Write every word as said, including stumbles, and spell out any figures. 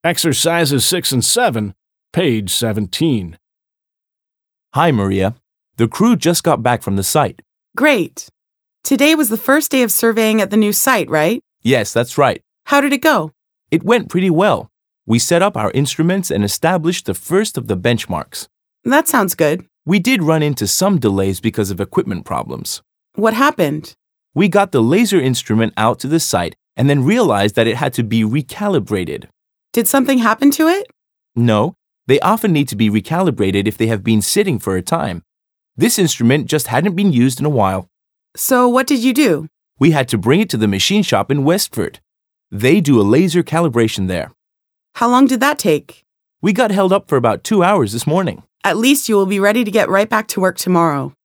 Exercises six and seven, page seventeen. Hi, Maria. The crew just got back from the site. Great. Today was the first day of surveying at the new site, right? Yes, that's right. How did it go? It went pretty well. We set up our instruments and established the first of the benchmarks. That sounds good. We did run into some delays because of equipment problems. What happened? We got the laser instrument out to the site and then realized that it had to be recalibrated. Did something happen to it? No, they often need to be recalibrated if they have been sitting for a time. This instrument just hadn't been used in a while. So what did you do? We had to bring it to the machine shop in Westford. They do a laser calibration there. How long did that take? We got held up for about two hours this morning. At least you will be ready to get right back to work tomorrow.